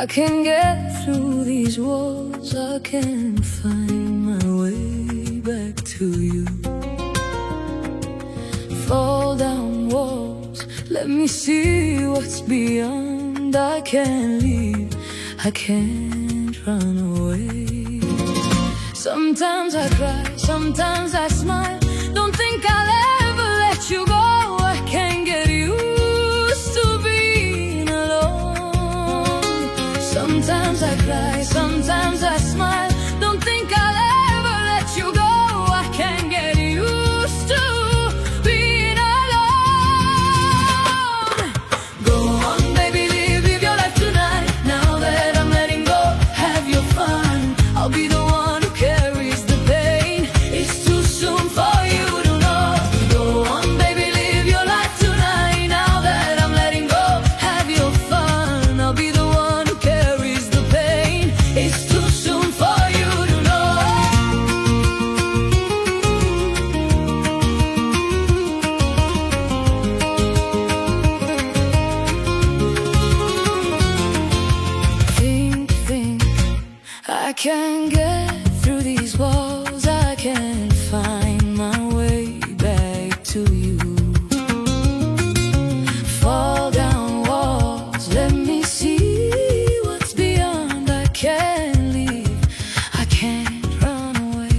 I can get through these walls, I can find my way back to you. Fall down walls, let me see what's beyond. I can't leave, I can't run away. Sometimes I cry, sometimes I smile. Don't think I'll ever let you go. I can't get used to being alone. Sometimes I cry, sometimes I smile. Don't think I'll ever let you go. I can't get used to being alone. Go on, baby, live your life tonight. Now that I'm letting go, have your fun. I'll be the one who carries the pain. It's too soon for you to know. Go on, baby, live your life tonight. Now that I'm letting go, have your fun. I'll be the one who carries the pain. It's too soon for you to know. Think, I can't get through these walls. I can't find my way back to you. Fall down walls, let me see what's beyond. I can't leave, I can't run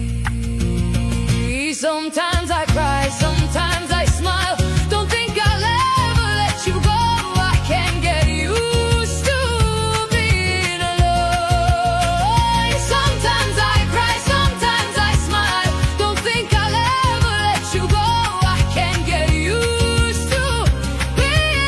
away. Sometimes I cry, sometimes I smile. Don't think I'll ever let you go. I can't get used to being alone. Sometimes I cry, sometimes I smile. Don't think I'll ever let you go. I can't get used to being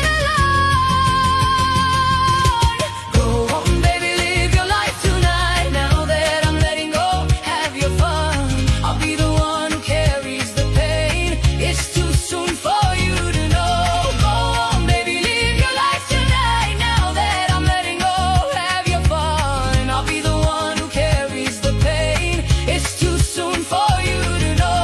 alone. Go on, baby, live your life tonight. Now that I'm letting go, have your fun. I'll be the one who carries the pain. It's too soon for you to know. Go on, baby, live your life tonight. Now that I'm letting go, have your fun. I'll be the one who carries the pain. It's too soon for you to know.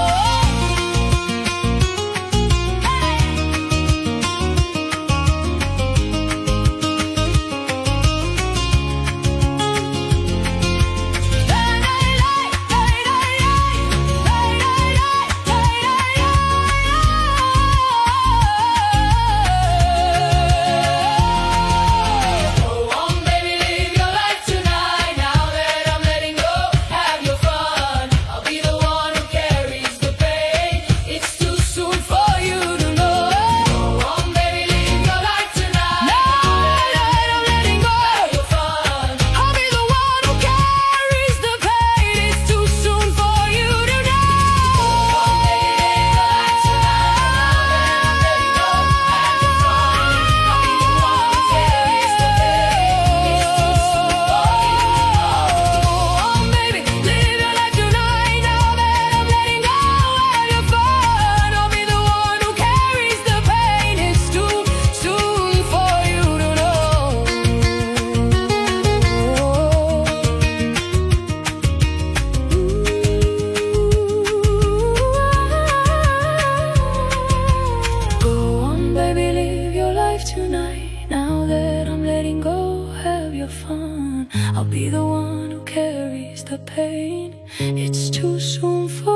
Go on, baby, live your life tonight. Now that I'm letting go, have your fun. I'll be the one who carries the pain. It's too soon for you to know. Go on, baby, live your life tonight. Now that I'm letting go, have your fun. I'll be the one who carries the pain. It's too soon for you to know. Go on, baby, live your life tonight. Now that I'm letting go, have your fun. I'll be the one who carries the pain. It's too soon for you to know. Go on, baby, live your life tonight. Now that I'm letting go, have your fun. I'll be the one who carries the pain. It's too soon for you to know. Go on, baby, live your life tonight. Now that I'm letting go, have your fun. I'll be the one who carries the pain. It's too soon for